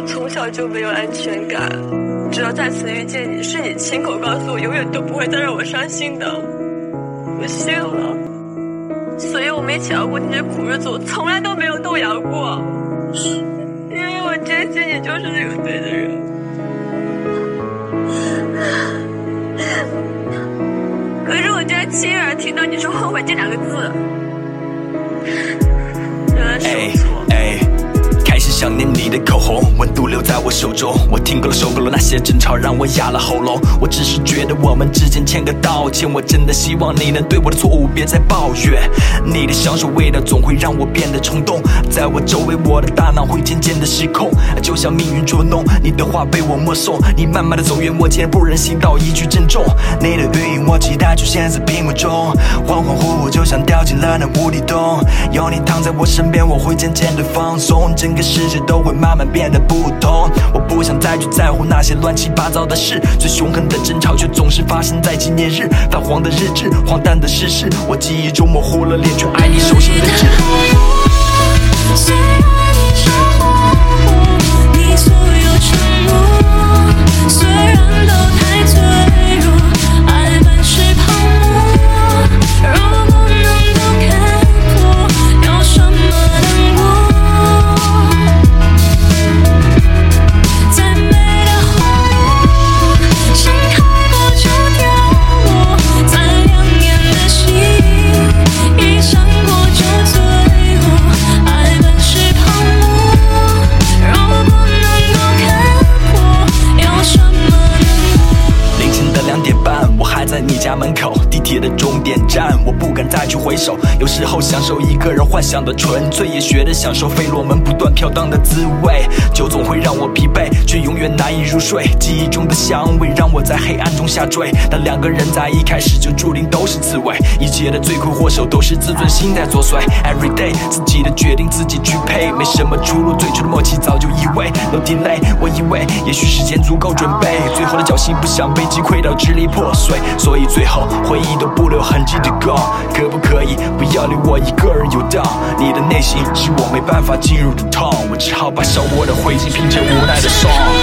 从小就没有安全感，直到再次遇见你，是你亲口告诉我永远都不会再让我伤心的，我信了。所以我们一起熬过那些苦日子，我从来都没有动摇过，因为我坚信你就是那个对的人。可是我居然亲耳听到你说后悔这2个字，原来是我错。 开始想念你的口红，温度留在我手中。我听够了受够了那些争吵，让我哑了喉咙。我只是觉得我们之间欠个道歉。我真的希望你能对我的错误别再抱怨。你的香水味道总会让我变得冲动，在我周围我的大脑会渐渐的失控，就像命运捉弄。你的话被我默诵，你慢慢的走远，我竟然不忍心道一句珍重。你的语音我期待出现在屏幕中，恍恍惚惚就像掉进了那无底洞。有你躺在我身边，我会渐渐的放松，整个世界都会慢慢变得不同。我不想再去在乎那些乱七八糟的事，最凶狠的争吵却总是发生在纪念日。泛黄的日志，荒诞的事实，我记忆中模糊了脸，却爱你手心的痣。 虽然你找我，你所有承诺，虽然都太脆弱，爱本是泡沫。如果能够看破，有什么难过？再美的花朵，盛开过就凋落，再亮眼的星，一闪过就坠落。爱本是泡沫，如果能够看破，有什么难过？ 凌晨的2点半，我还在你家门口，地铁的终点站，我不敢再去回首。有时候享受一个人幻想的纯粹，也学着享受费洛蒙不断飘荡的滋味。酒总会让我疲惫，却永远难以入睡。记忆中的香味让我在黑暗中下坠。当2个人在一开始就注定都是刺猬，一切的罪魁祸首都是自尊心在作祟。Every day 自己的决定自己去配，没什么出路，最初的默契早就移位。No delay， 我以为也许时间足够准备，最后的侥幸不想被击溃到支离破碎，所以最后回忆都不留痕迹的 go。 可不可以不要留我一个人游荡？你的内心是我没办法进入的痛，我只好把烧过的灰烬拼成无奈的 song。